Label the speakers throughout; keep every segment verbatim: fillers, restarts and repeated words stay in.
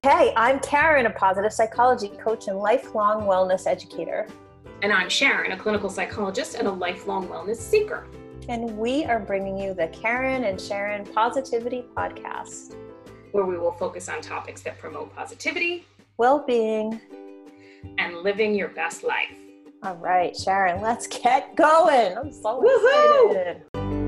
Speaker 1: Okay, I'm Karen, a positive psychology coach and lifelong wellness educator.
Speaker 2: And I'm Sharon, a clinical psychologist and a lifelong wellness seeker.
Speaker 1: And we are bringing you the Karen and Sharon Positivity Podcast,
Speaker 2: where we will focus on topics that promote positivity,
Speaker 1: well-being,
Speaker 2: and living your best life.
Speaker 1: All right, Sharon, let's get going. I'm so
Speaker 2: Woo-hoo!
Speaker 1: excited.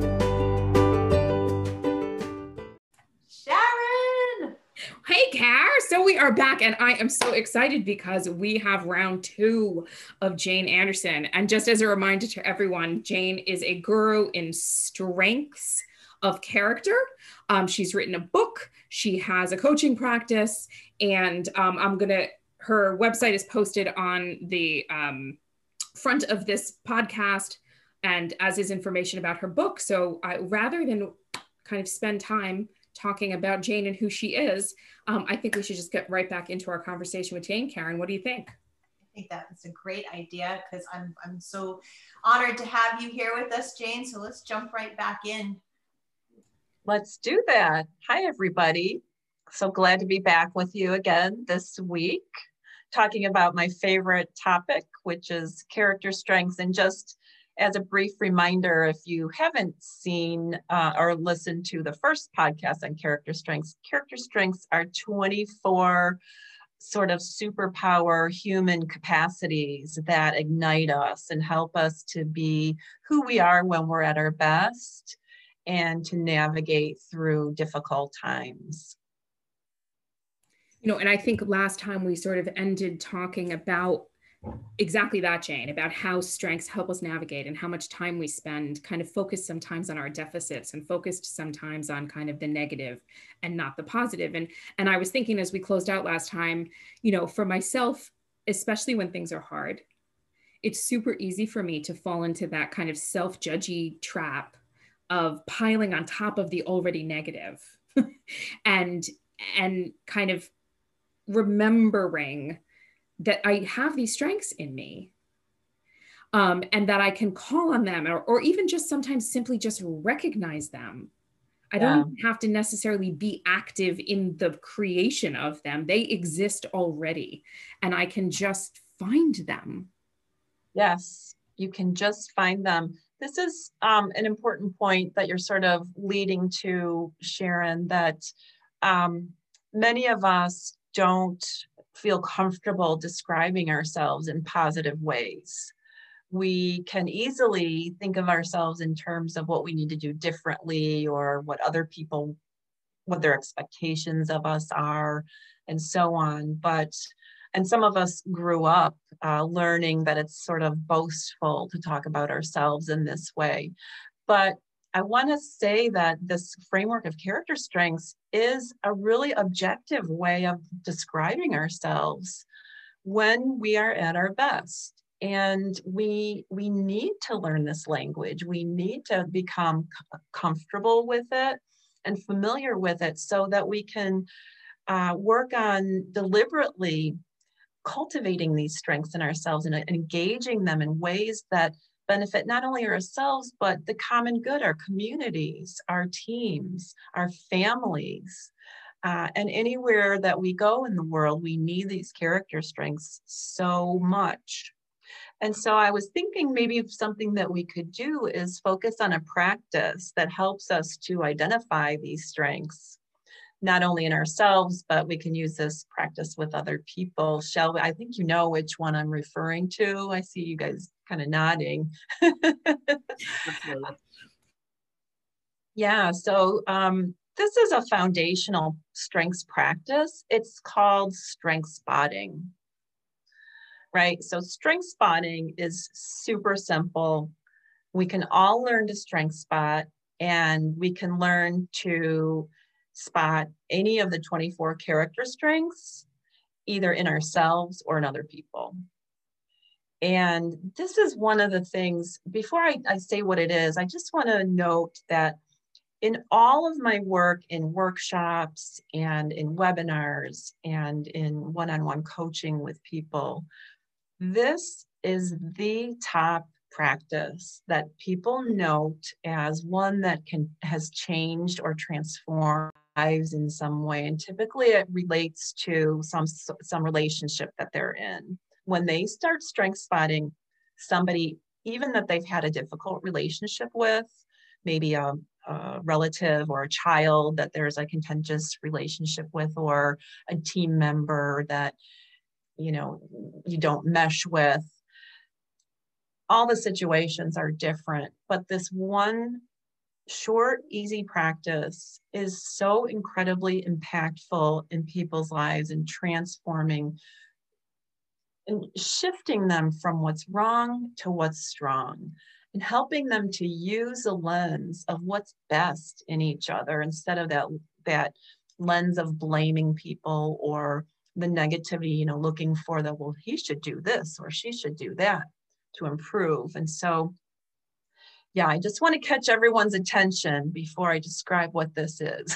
Speaker 1: Sharon!
Speaker 2: Hey, Car. So we are back, and I am so excited because we have round two of Jane Anderson. And just as a reminder to everyone, Jane is a guru in strengths of character. Um, she's written a book. She has a coaching practice, and um, I'm going to, her website is posted on the um, front of this podcast, and as is information about her book. So I, rather than kind of spend time talking about Jane and who she is, um, I think we should just get right back into our conversation with Jane. Karen, what do you think?
Speaker 3: I think that's a great idea because I'm, I'm so honored to have you here with us, Jane. So let's jump right back in.
Speaker 4: Let's do that. Hi, everybody. So glad to be back with you again this week, talking about my favorite topic, which is character strengths. And just as a brief reminder, if you haven't seen uh, or listened to the first podcast on character strengths, character strengths are twenty-four sort of superpower human capacities that ignite us and help us to be who we are when we're at our best and to navigate through difficult times.
Speaker 2: You know, and I think last time we sort of ended talking about exactly that, Jane, about how strengths help us navigate and how much time we spend kind of focused sometimes on our deficits and focused sometimes on kind of the negative and not the positive. And, and I was thinking as we closed out last time, you know, for myself, especially when things are hard, it's super easy for me to fall into that kind of self-judgy trap of piling on top of the already negative and, and kind of remembering that I have these strengths in me, um, and that I can call on them, or, or even just sometimes simply just recognize them. I
Speaker 4: Yeah.
Speaker 2: don't even have to necessarily be active in the creation of them. They exist already, and I can just find them.
Speaker 4: Yes, you can just find them. This is um, an important point that you're sort of leading to, Sharon, that um, many of us don't feel comfortable describing ourselves in positive ways. We can easily think of ourselves in terms of what we need to do differently or what other people, what their expectations of us are, and so on. But, and some of us grew up uh, learning that it's sort of boastful to talk about ourselves in this way. But I want to say that this framework of character strengths is a really objective way of describing ourselves when we are at our best. And we, we need to learn this language. We need to become c- comfortable with it and familiar with it so that we can uh, work on deliberately cultivating these strengths in ourselves and engaging them in ways that benefit not only ourselves, but the common good, our communities, our teams, our families, uh, and anywhere that we go in the world, we need these character strengths so much. And so I was thinking maybe something that we could do is focus on a practice that helps us to identify these strengths, not only in ourselves, but we can use this practice with other people. Shall we? I think you know which one I'm referring to. I see you guys kind of nodding. Yeah, so um, this is a foundational strengths practice. It's called strength spotting, right? So strength spotting is super simple. We can all learn to strength spot, and we can learn to spot any of the twenty-four character strengths, either in ourselves or in other people. And this is one of the things, before I, I say what it is, I just want to note that in all of my work in workshops and in webinars and in one-on-one coaching with people, this is the top practice that people note as one that can has changed or transformed lives in some way. And typically it relates to some, some relationship that they're in. When they start strength spotting somebody, even that they've had a difficult relationship with, maybe a, a relative or a child that there's a contentious relationship with, or a team member that, you know, you don't mesh with, all the situations are different. But this one short, easy practice is so incredibly impactful in people's lives and transforming and shifting them from what's wrong to what's strong, and helping them to use a lens of what's best in each other instead of that, that lens of blaming people or the negativity, you know, looking for the, well, he should do this or she should do that to improve. And so, yeah, I just want to catch everyone's attention before I describe what this is.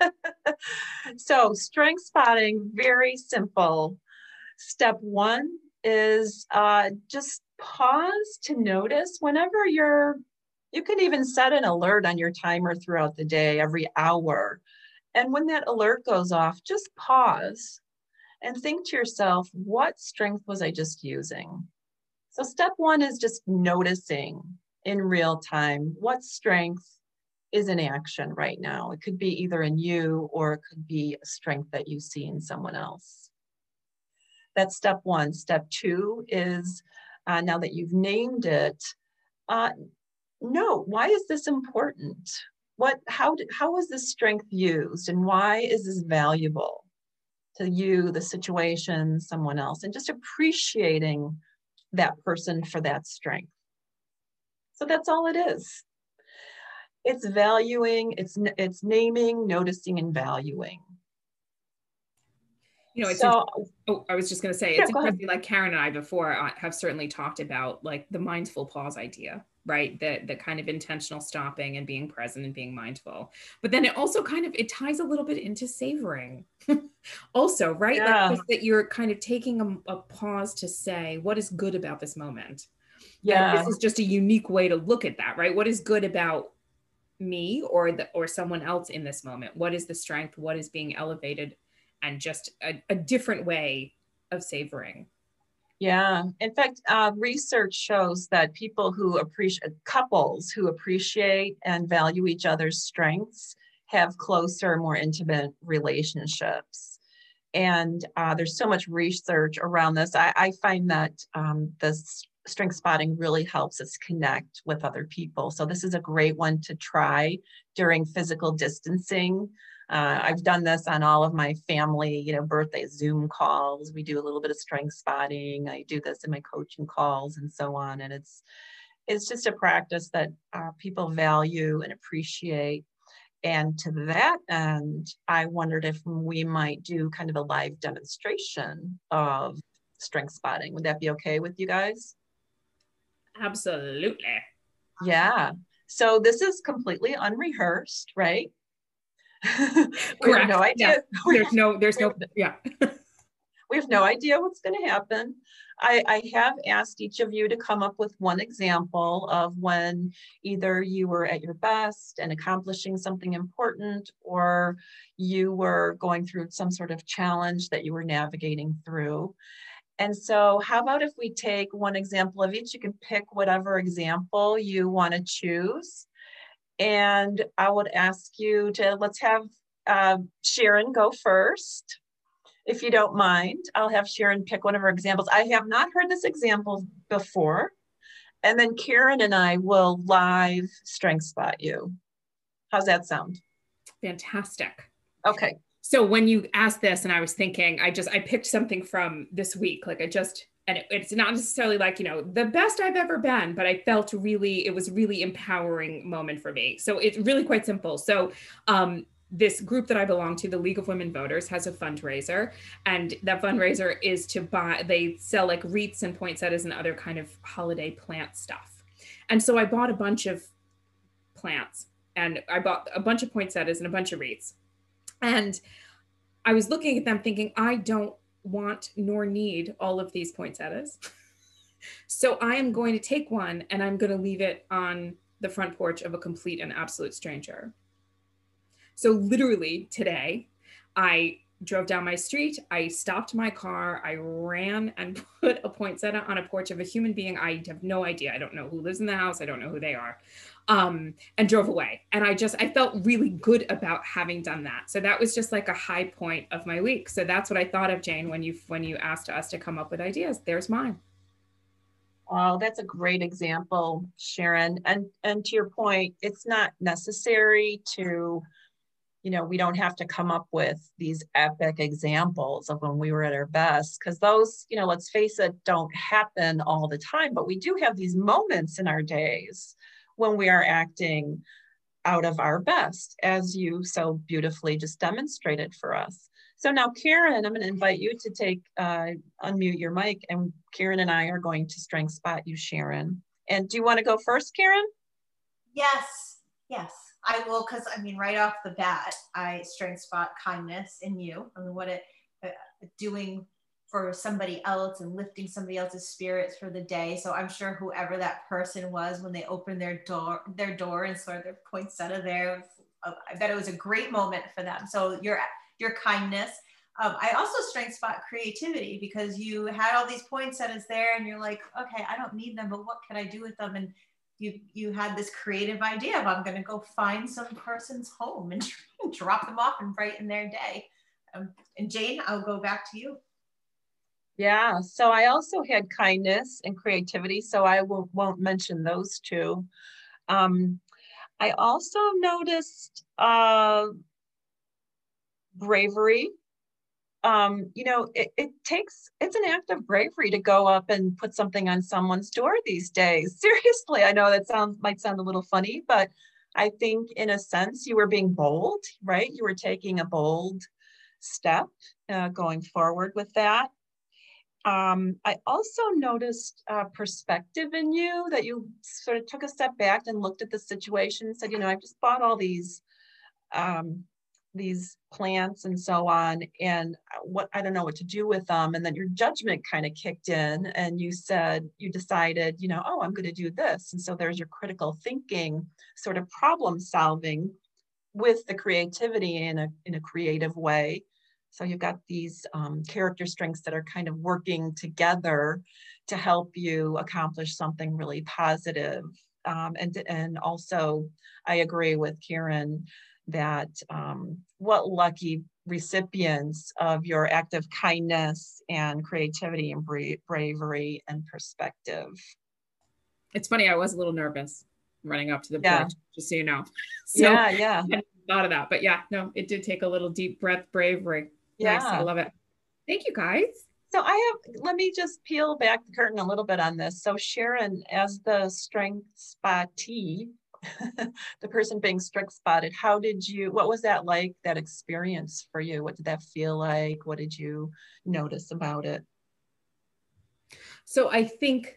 Speaker 4: So strength spotting, very simple. Step one is uh, just pause to notice whenever you're, you can even set an alert on your timer throughout the day, every hour. And when that alert goes off, just pause and think to yourself, what strength was I just using? So step one is just noticing in real time what strength is in action right now. It could be either in you or it could be a strength that you see in someone else. That's step one. Step two is, uh, now that you've named it, uh, no, why is this important? What, how, did, how was this strength used, and why is this valuable to you, the situation, someone else, and just appreciating that person for that strength. So that's all it is. It's valuing, it's, it's naming, noticing, and valuing.
Speaker 2: You know, it's
Speaker 4: so,
Speaker 2: oh, I was just going to say,
Speaker 4: yeah,
Speaker 2: it's interesting, like Karen and I before uh, have certainly talked about like the mindful pause idea, right? The, the kind of intentional stopping and being present and being mindful. But then it also kind of, it ties a little bit into savoring also, right?
Speaker 4: Yeah.
Speaker 2: Like just that you're kind of taking a, a pause to say, what is good about this moment?
Speaker 4: Yeah.
Speaker 2: And this is just a unique way to look at that, right? What is good about me or the, or someone else in this moment? What is the strength? What is being elevated? And just a, a different way of savoring.
Speaker 4: Yeah. In fact, uh, research shows that people who appreciate, couples who appreciate and value each other's strengths have closer, more intimate relationships. And uh, there's so much research around this. I, I find that um, this strength spotting really helps us connect with other people. So this is a great one to try during physical distancing. Uh, I've done this on all of my family, you know, birthday Zoom calls. We do a little bit of strength spotting. I do this in my coaching calls and so on. And it's, it's just a practice that uh, people value and appreciate. And to that end, I wondered if we might do kind of a live demonstration of strength spotting. Would that be okay with you guys?
Speaker 2: Absolutely.
Speaker 4: Yeah. So this is completely unrehearsed, right? We
Speaker 2: Correct.
Speaker 4: have no idea.
Speaker 2: Yeah. There's no, there's no, yeah.
Speaker 4: We have no idea what's going to happen. I, I have asked each of you to come up with one example of when either you were at your best and accomplishing something important, or you were going through some sort of challenge that you were navigating through. And so how about if we take one example of each? You can pick whatever example you want to choose. And I would ask you to, let's have uh, Sharon go first. If you don't mind, I'll have Sharon pick one of her examples. I have not heard this example before. And then Karen and I will live strength spot you. How's that sound?
Speaker 2: Fantastic.
Speaker 4: Okay.
Speaker 2: So when you asked this and I was thinking, I just, I picked something from this week. Like I just, and it, it's not necessarily like, you know, the best I've ever been, but I felt really, it was really empowering moment for me. So it's really quite simple. So, um, this group that I belong to, the League of Women Voters, has a fundraiser, and that fundraiser is to buy, they sell like wreaths and poinsettias and other kind of holiday plant stuff. And so I bought a bunch of plants, and I bought a bunch of poinsettias and a bunch of wreaths. And I was looking at them thinking, I don't want nor need all of these poinsettias. So I am going to take one and I'm going to leave it on the front porch of a complete and absolute stranger. So literally today, I drove down my street, I stopped my car, I ran and put a poinsettia on a porch of a human being. I have no idea. I don't know who lives in the house. I don't know who they are. Um, and drove away. And I just, I felt really good about having done that. So that was just like a high point of my week. So that's what I thought of, Jane, when you, when you asked us to come up with ideas. There's mine.
Speaker 4: Oh, that's a great example, Sharon. And, and to your point, it's not necessary to, you know, we don't have to come up with these epic examples of when we were at our best, because those, you know, let's face it, don't happen all the time, but we do have these moments in our days when we are acting out of our best, as you so beautifully just demonstrated for us. So now, Karen, I'm going to invite you to take, uh, unmute your mic, and Karen and I are going to strength spot you, Sharon. And do you want to go first, Karen?
Speaker 3: Yes, yes, I will, because I mean, right off the bat, I strength spot kindness in you. I mean, what it uh, doing for somebody else and lifting somebody else's spirits for the day. So I'm sure whoever that person was, when they opened their door, their door and saw their poinsettia there, uh, I bet it was a great moment for them. So your your kindness. Um, I also strength spot creativity, because you had all these poinsettias there and you're like, okay, I don't need them, but what can I do with them? And you you had this creative idea of, I'm going to go find some person's home and drop them off and brighten their day. Um, and Jane, I'll go back to you.
Speaker 4: Yeah, so I also had kindness and creativity, so I won't, won't mention those two. Um, I also noticed uh, bravery. Um, you know, it, it takes, it's an act of bravery to go up and put something on someone's door these days. Seriously, I know that sounds might sound a little funny, but I think in a sense you were being bold, right? You were taking a bold step uh, going forward with that. Um, I also noticed uh, perspective in you, that you sort of took a step back and looked at the situation and said, you know, I've just bought all these um, these plants and so on, and what I don't know what to do with them. And then your judgment kind of kicked in and you said, you decided, you know, oh, I'm going to do this. And so there's your critical thinking, sort of problem solving with the creativity in a, in a creative way. So you've got these um, character strengths that are kind of working together to help you accomplish something really positive. Um, and, and also, I agree with Karen that um, what lucky recipients of your act of kindness and creativity and bra bravery and perspective.
Speaker 2: It's funny, I was a little nervous running up to the
Speaker 4: yeah.
Speaker 2: porch, just so you know. So
Speaker 4: yeah, yeah.
Speaker 2: I hadn't thought of that, but yeah, no, it did take a little deep breath, bravery.
Speaker 4: Yeah.
Speaker 2: Nice, I love it. Thank you, guys.
Speaker 4: So I have, let me just peel back the curtain a little bit on this. So Sharon, as the strength spottee, the person being strength spotted, how did you, what was that like, that experience for you? What did that feel like? What did you notice about it?
Speaker 2: So I think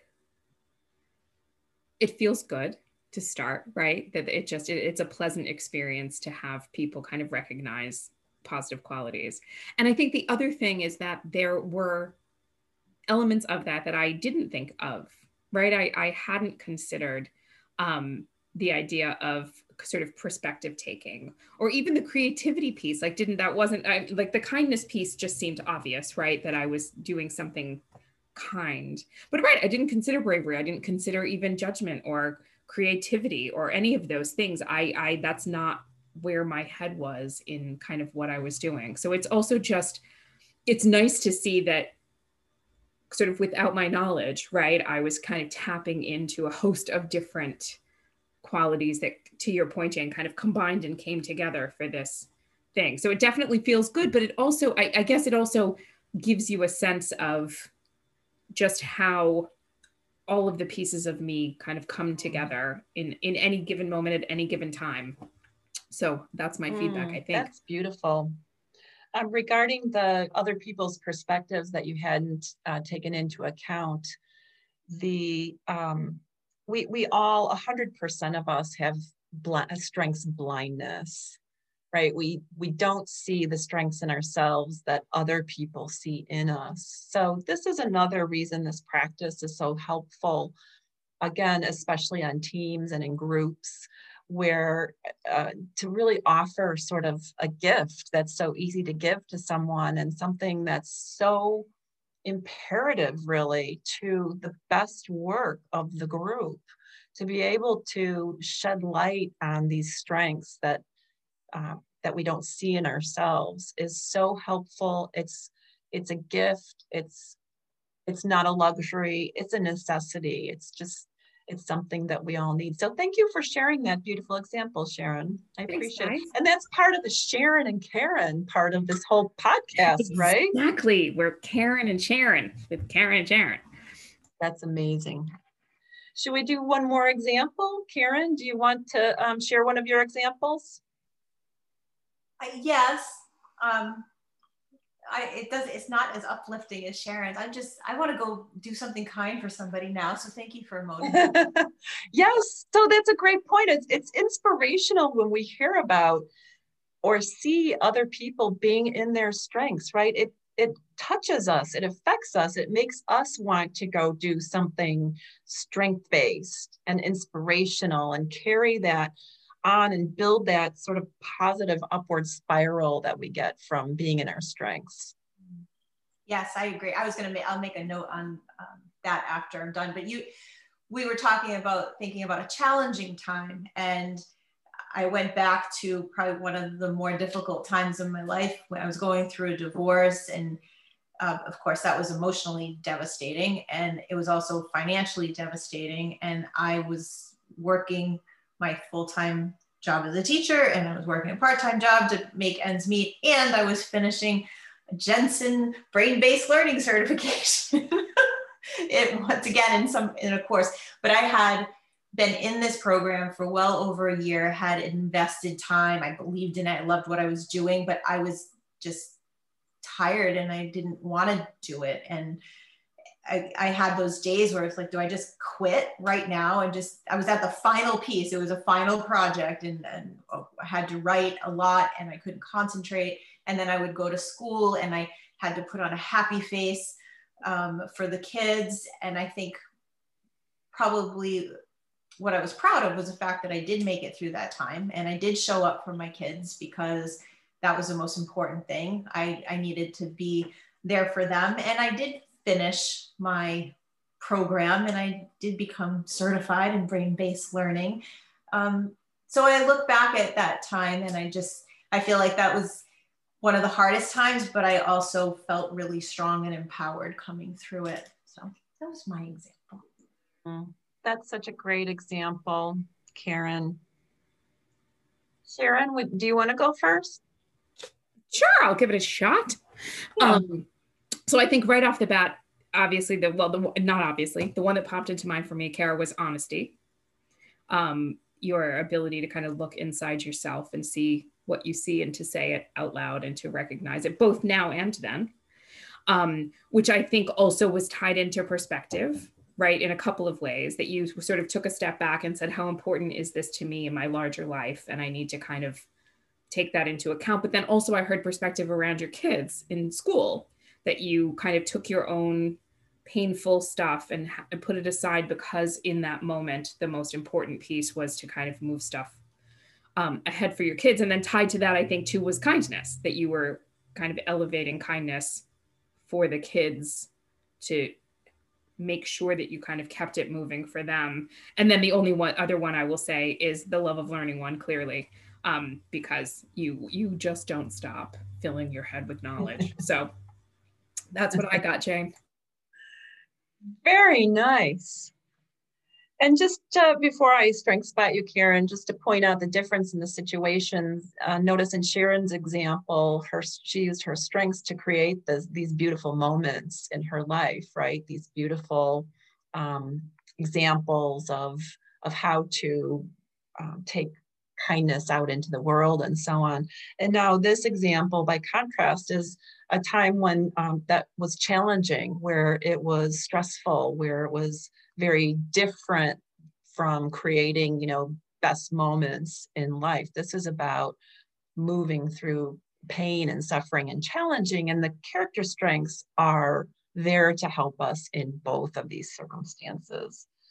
Speaker 2: it feels good to start, right? That it just, it, it's a pleasant experience to have people kind of recognize positive qualities. And I think the other thing is that there were elements of that that I didn't think of, right? I, I hadn't considered um, the idea of sort of perspective taking, or even the creativity piece. Like, didn't, that wasn't, I, like the kindness piece just seemed obvious, right? That I was doing something kind, but right, I didn't consider bravery. I didn't consider even judgment or creativity or any of those things. I, I, that's not where my head was in kind of what I was doing. So it's also just, it's nice to see that sort of without my knowledge, right, I was kind of tapping into a host of different qualities that, to your point, Jane, kind of combined and came together for this thing. So it definitely feels good, but it also, I, I guess it also gives you a sense of just how all of the pieces of me kind of come together in, in any given moment at any given time. So that's my mm, feedback, I think.
Speaker 4: That's beautiful. Um, regarding the other people's perspectives that you hadn't uh, taken into account, the um, we we all, one hundred percent of us have bl strengths blindness, right? We we don't see the strengths in ourselves that other people see in us. So this is another reason this practice is so helpful, again, especially on teams and in groups, where uh, to really offer sort of a gift that's so easy to give to someone, and something that's so imperative really to the best work of the group, to be able to shed light on these strengths that uh, that we don't see in ourselves is so helpful. It's it's a gift. It's it's not a luxury. It's a necessity. It's just it's something that we all need. So thank you for sharing that beautiful example, Sharon. I
Speaker 2: Thanks,
Speaker 4: appreciate
Speaker 2: guys.
Speaker 4: it. And that's part of the Sharon and Karen part of this whole podcast, right?
Speaker 2: Exactly. We're Karen and Sharon with Karen and Sharon.
Speaker 4: That's amazing. Should we do one more example? Karen, do you want to um, share one of your examples?
Speaker 3: Uh, yes. Um, I, it does, it's not as uplifting as Sharon's. I'm just, I want to go do something kind for somebody now. So thank you for motivating.
Speaker 4: Yes, so that's a great point. It's, it's inspirational when we hear about or see other people being in their strengths, right? It, it touches us, it affects us, it makes us want to go do something strength-based and inspirational and carry that on and build that sort of positive upward spiral that we get from being in our strengths.
Speaker 3: Yes, I agree. I was going to make, I'll make a note on um, that after I'm done, but you, we were talking about thinking about a challenging time, and I went back to probably one of the more difficult times in my life when I was going through a divorce. And uh, of course that was emotionally devastating, and it was also financially devastating. And I was working my full-time job as a teacher, and I was working a part-time job to make ends meet. And I was finishing a Jensen brain-based learning certification. It once again in some, in a course, but I had been in this program for well over a year, had invested time. I believed in it. I loved what I was doing, but I was just tired and I didn't want to do it. And I, I had those days where it's like, do I just quit right now? And just, I was at the final piece. It was a final project, and, and I had to write a lot and I couldn't concentrate. And then I would go to school and I had to put on a happy face um, for the kids. And I think probably what I was proud of was the fact that I did make it through that time. And I did show up for my kids, because that was the most important thing. I, I needed to be there for them. And I did finish my program, and I did become certified in brain-based learning. Um, so I look back at that time and I just, I feel like that was one of the hardest times, but I also felt really strong and empowered coming through it. So that was my example.
Speaker 4: Mm, that's such a great example, Karen. Sharon, would, do you want to go first?
Speaker 2: Sure, I'll give it a shot. Yeah. Um, so I think right off the bat, obviously, the well, the not obviously, the one that popped into mind for me, Kara, was honesty. Um, your ability to kind of look inside yourself and see what you see, and to say it out loud and to recognize it both now and then, um, which I think also was tied into perspective, right? In a couple of ways, that you sort of took a step back and said, how important is this to me in my larger life? And I need to kind of take that into account. But then also I heard perspective around your kids in school, that you kind of took your own painful stuff and, and put it aside, because in that moment, the most important piece was to kind of move stuff um, ahead for your kids. And then tied to that, I think too, was kindness, that you were kind of elevating kindness for the kids to make sure that you kind of kept it moving for them. And then the only one other one I will say is the love of learning one, clearly, um, because you you just don't stop filling your head with knowledge. So that's what I got, Jane.
Speaker 4: Very nice. And just uh, before I strength spot you, Karen, just to point out the difference in the situations, uh, notice in Sharon's example, her she used her strengths to create this, these beautiful moments in her life, right? These beautiful um, examples of, of how to um, take kindness out into the world and so on. And now this example, by contrast, is a time when um, that was challenging, where it was stressful, where it was very different from creating, you know, best moments in life. This is about moving through pain and suffering and challenging, and the character strengths are there to help us in both of these circumstances.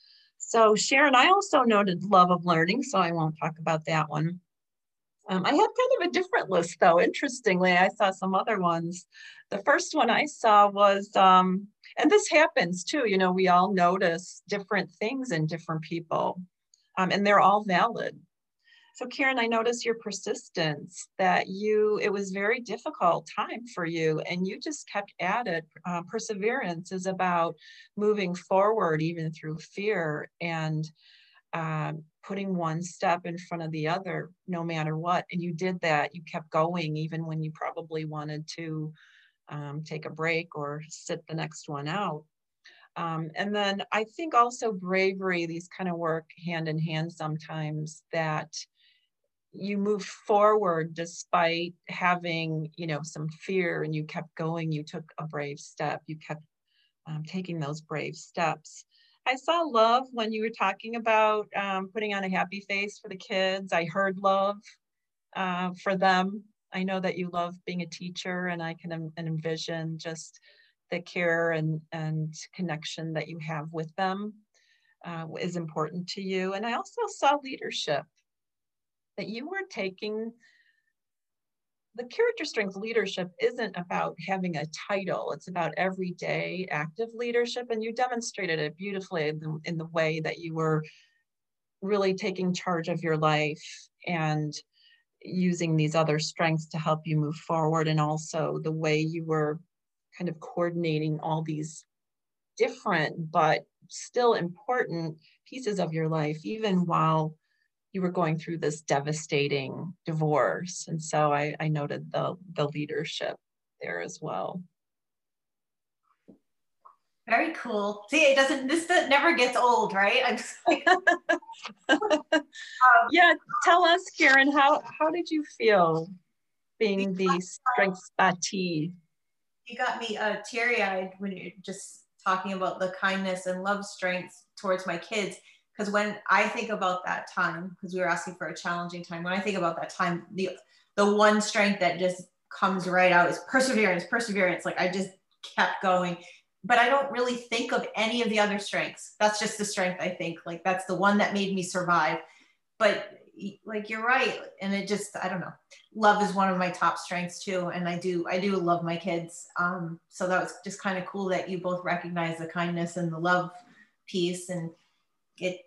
Speaker 4: So Sharon, I also noted love of learning, so I won't talk about that one. Um, I had kind of a different list though. Interestingly, I saw some other ones. The first one I saw was, um, and this happens too, you know, we all notice different things in different people, um, and they're all valid. So Karen, I noticed your persistence, that you, it was very difficult time for you and you just kept at it. Uh, perseverance is about moving forward even through fear and um, putting one step in front of the other, no matter what. And you did that, you kept going even when you probably wanted to um, take a break or sit the next one out. Um, and then I think also bravery, these kind of work hand in hand sometimes, that you moved forward despite having, you know, some fear, and you kept going. You took a brave step. You kept um, taking those brave steps. I saw love when you were talking about um, putting on a happy face for the kids. I heard love uh, for them. I know that you love being a teacher, and I can em- envision just the care and, and connection that you have with them uh, is important to you. And I also saw leadership, that you were taking the character strength. Leadership isn't about having a title. It's about everyday active leadership. And you demonstrated it beautifully in the, in the way that you were really taking charge of your life and using these other strengths to help you move forward. And also the way you were kind of coordinating all these different but still important pieces of your life, even while you were going through this devastating divorce. And so I, I noted the, the leadership there as well.
Speaker 3: Very cool. See, it doesn't, this that never gets old, right? I'm just like, um,
Speaker 4: yeah, tell us, Karen, how, how did you feel being the strength spottee?
Speaker 3: You got me uh, teary-eyed when you're just talking about the kindness and love strengths towards my kids. Because when I think about that time, because we were asking for a challenging time, when I think about that time, the the one strength that just comes right out is perseverance, perseverance. Like I just kept going, but I don't really think of any of the other strengths. That's just the strength I think. Like that's the one that made me survive. But like you're right, and it just, I don't know. Love is one of my top strengths too, and I do I do love my kids. Um, so that was just kind of cool that you both recognize the kindness and the love piece. And it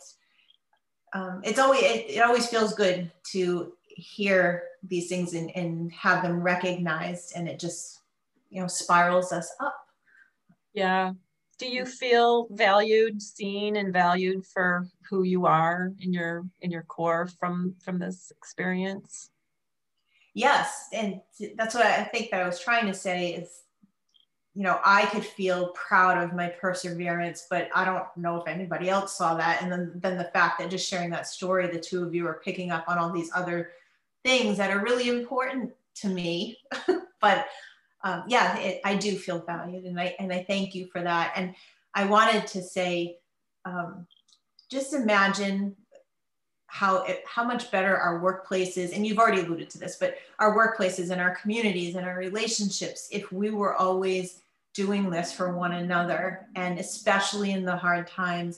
Speaker 3: um, it's always it, it always feels good to hear these things and, and have them recognized, and it just, you know, spirals us up.
Speaker 4: Yeah. Do you feel valued, seen and valued for who you are in your in your core from from this experience?
Speaker 3: Yes, and that's what I think that I was trying to say is, you know, I could feel proud of my perseverance, but I don't know if anybody else saw that. And then, then the fact that just sharing that story, the two of you are picking up on all these other things that are really important to me. But um, yeah, it, I do feel valued, and I, and I thank you for that. And I wanted to say, um, just imagine how it, how much better our workplaces, and you've already alluded to this, but our workplaces and our communities and our relationships, if we were always doing this for one another, and especially in the hard times,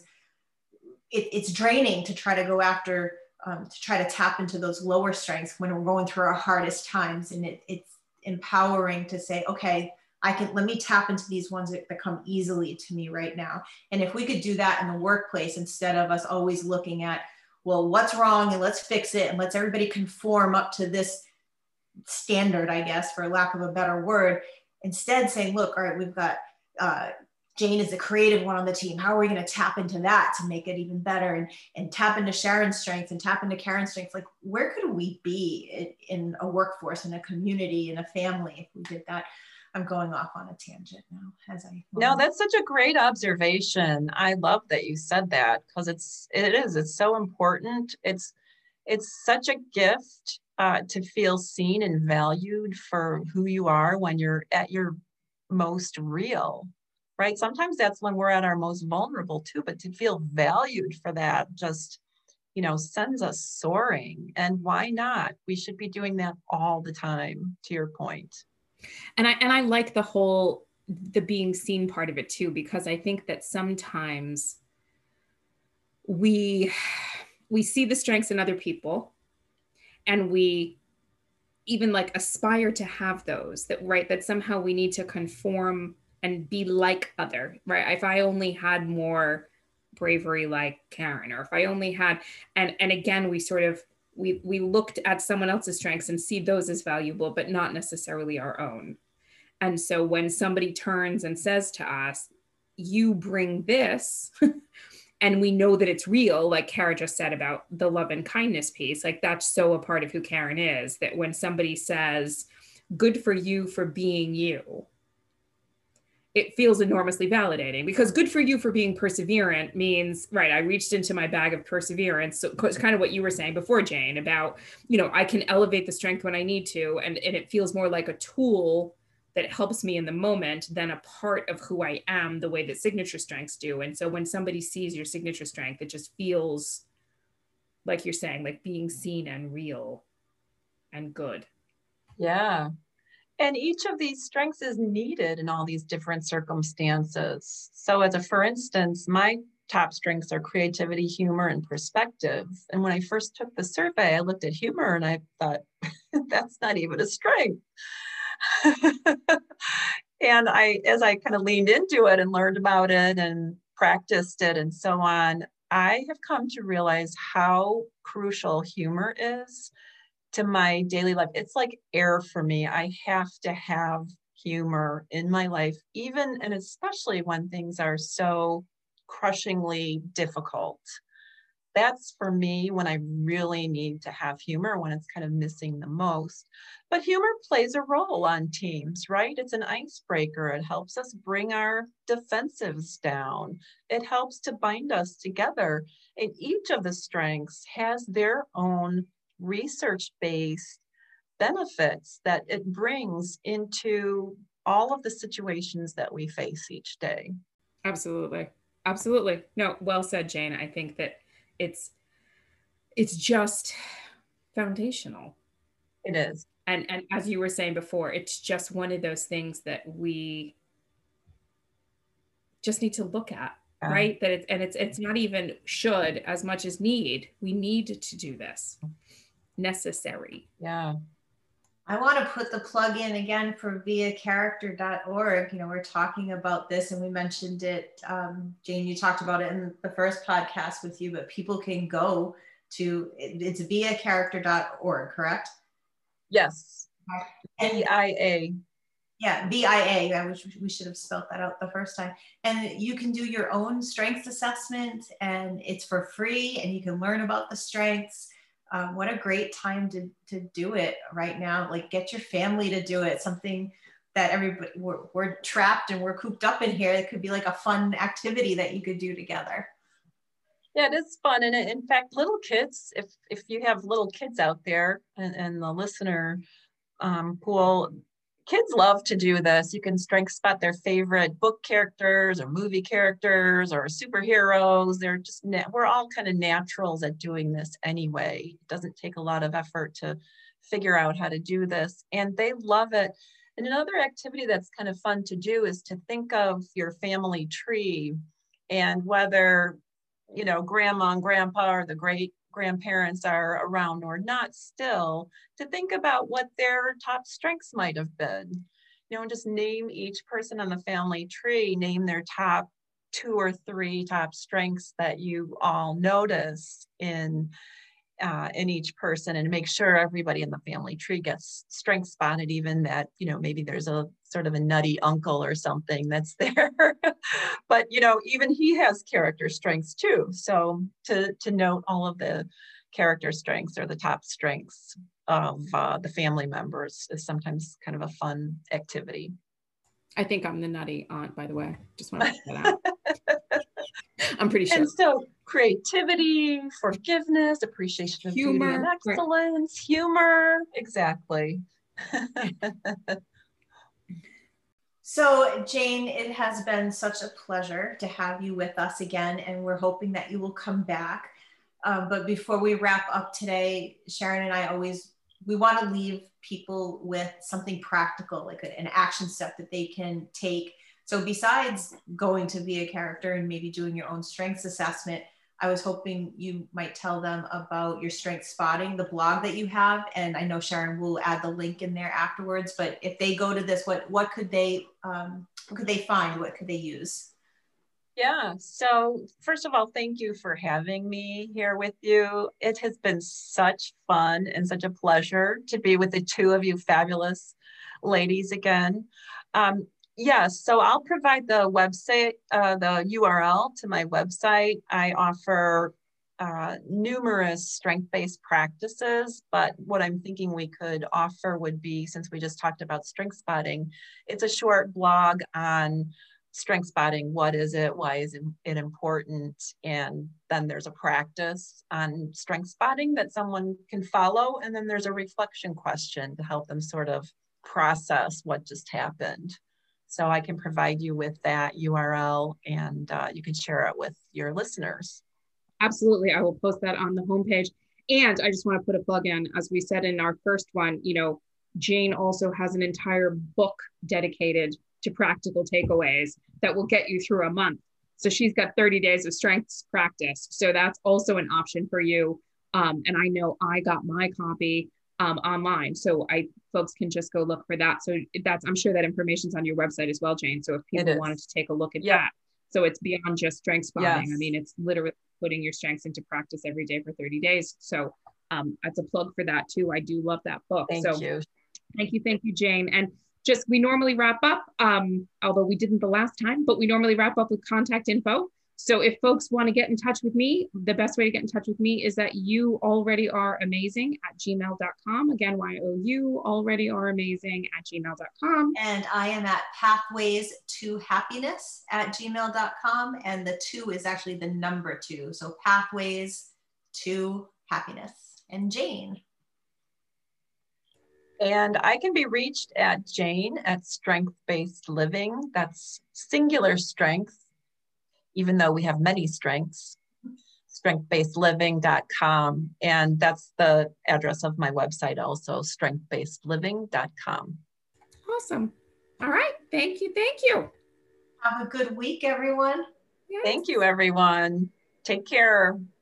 Speaker 3: it, it's draining to try to go after, um, to try to tap into those lower strengths when we're going through our hardest times. And it, it's empowering to say, okay, I can, let me tap into these ones that, that come easily to me right now. And if we could do that in the workplace, instead of us always looking at, well, what's wrong and let's fix it and let's everybody conform up to this standard, I guess, for lack of a better word, instead saying, look, all right, we've got uh, Jane is the creative one on the team. How are we going to tap into that to make it even better, and, and tap into Sharon's strengths and tap into Karen's strengths? Like, where could we be in, in a workforce, in a community, in a family if we did that? I'm going off on a tangent now as I
Speaker 4: No, that's such a great observation. I love that you said that, because it's it is it's so important. It's it's such a gift uh, to feel seen and valued for who you are when you're at your most real, right? Sometimes that's when we're at our most vulnerable too, but to feel valued for that just, you know, sends us soaring. And why not? We should be doing that all the time, to your point.
Speaker 2: And I and I like the whole the being seen part of it too, because I think that sometimes we we see the strengths in other people, and we even like aspire to have those, that right, that somehow we need to conform and be like other, right? If I only had more bravery like Karen, or if I only had, and and again, we sort of we we looked at someone else's strengths and see those as valuable, but not necessarily our own. And so when somebody turns and says to us, you bring this, and we know that it's real, like Kara just said about the love and kindness piece, like that's so a part of who Karen is, that when somebody says, good for you for being you, it feels enormously validating, because good for you for being perseverant means, right, I reached into my bag of perseverance. So it's kind of what you were saying before, Jane, about, you know, I can elevate the strength when I need to. And, and it feels more like a tool that helps me in the moment than a part of who I am, the way that signature strengths do. And so when somebody sees your signature strength, it just feels like you're saying, like being seen and real and good.
Speaker 4: Yeah. And each of these strengths is needed in all these different circumstances. So as a, for instance, my top strengths are creativity, humor, and perspective. And when I first took the survey, I looked at humor and I thought, that's not even a strength. And I, as I kind of leaned into it and learned about it and practiced it and so on, I have come to realize how crucial humor is to my daily life. It's like air for me. I have to have humor in my life, even and especially when things are so crushingly difficult. That's for me when I really need to have humor, when it's kind of missing the most. But humor plays a role on teams, right? It's an icebreaker. It helps us bring our defensives down. It helps to bind us together. And each of the strengths has their own research-based benefits that it brings into all of the situations that we face each day.
Speaker 2: Absolutely. Absolutely. No, well said, Jane. I think that it's it's just foundational.
Speaker 4: It is.
Speaker 2: And and as you were saying before, it's just one of those things that we just need to look at, yeah. Right? That it's and it's it's not even should as much as need. We need to do this. Necessary.
Speaker 4: Yeah.
Speaker 3: I want to put the plug in again for via character dot org. You know, we're talking about this and we mentioned it. Um, Jane, you talked about it in the first podcast with you, but people can go to, it's via character dot org, correct?
Speaker 4: Yes.
Speaker 3: And,
Speaker 4: V I A.
Speaker 3: Yeah, V I A. I wish we should have spelled that out the first time. And you can do your own strengths assessment and it's for free and you can learn about the strengths. Um, what a great time to, to do it right now. Like get your family to do it. Something that everybody, we're, we're trapped and we're cooped up in here. It could be like a fun activity that you could do together.
Speaker 4: Yeah, it is fun. And in fact, little kids, if, if you have little kids out there and, and the listener um, pool, kids love to do this. You can strength spot their favorite book characters or movie characters or superheroes. They're just, we're all kind of naturals at doing this anyway. It doesn't take a lot of effort to figure out how to do this. And they love it. And another activity that's kind of fun to do is to think of your family tree and whether, you know, grandma and grandpa or the great grandparents are around or not still, to think about what their top strengths might have been. You know, and just name each person on the family tree, name their top two or three top strengths that you all notice in uh, in each person, and make sure everybody in the family tree gets strength spotted, even that, you know, maybe there's a sort of a nutty uncle or something that's there. But, you know, even he has character strengths too. So to, to note all of the character strengths or the top strengths of uh, the family members is sometimes kind of a fun activity.
Speaker 2: I think I'm the nutty aunt, by the way. Just want to put that out. I'm pretty sure.
Speaker 4: And so creativity, forgiveness, appreciation of
Speaker 2: humor,
Speaker 4: beauty and excellence, right. Humor, exactly.
Speaker 3: So Jane, it has been such a pleasure to have you with us again, and we're hoping that you will come back. Um, but before we wrap up today, Sharon and I always, we want to leave people with something practical, like an action step that they can take. So besides going to be a character and maybe doing your own strengths assessment, I was hoping you might tell them about your strength spotting, the blog that you have. And I know Sharon will add the link in there afterwards, but if they go to this, what, what could they, um, what could they find? What could they use?
Speaker 4: Yeah, so first of all, thank you for having me here with you. It has been such fun and such a pleasure to be with the two of you fabulous ladies again. Um, yes, so I'll provide the website, uh, the U R L to my website. I offer uh, numerous strength-based practices, but what I'm thinking we could offer would be, since we just talked about strength spotting, it's a short blog on strength spotting. What is it? Why is it important? And then there's a practice on strength spotting that someone can follow. And then there's a reflection question to help them sort of process what just happened. So I can provide you with that U R L, and uh, you can share it with your listeners.
Speaker 2: Absolutely. I will post that on the homepage. And I just want to put a plug in, as we said in our first one, you know, Jane also has an entire book dedicated to practical takeaways that will get you through a month. So she's got thirty days of strengths practice. So that's also an option for you. Um, and I know I got my copy um, online. So I folks can just go look for that. So that's, I'm sure that information's on your website as well, Jane. So if people wanted to take a look at yep. that. So it's beyond just strength spotting. Yes. I mean, it's literally putting your strengths into practice every day for thirty days. So um, that's a plug for that too. I do love that book.
Speaker 4: Thank
Speaker 2: so
Speaker 4: you.
Speaker 2: Thank you. Thank you, Jane. And just, we normally wrap up, um, although we didn't the last time, but we normally wrap up with contact info. So if folks want to get in touch with me, the best way to get in touch with me is that you already are amazing at gmail dot com. Again, Y O U already are amazing at gmail dot com.
Speaker 3: And I am at pathways to happiness at gmail dot com. And the two is actually the number two. So pathways to happiness. And Jane.
Speaker 4: And I can be reached at Jane at Strength-Based Living. That's singular strength, even though we have many strengths, strength based living dot com. And that's the address of my website also, strength based living dot com.
Speaker 2: Awesome. All right. Thank you. Thank you.
Speaker 3: Have a good week, everyone.
Speaker 2: Yes.
Speaker 4: Thank you, everyone. Take care.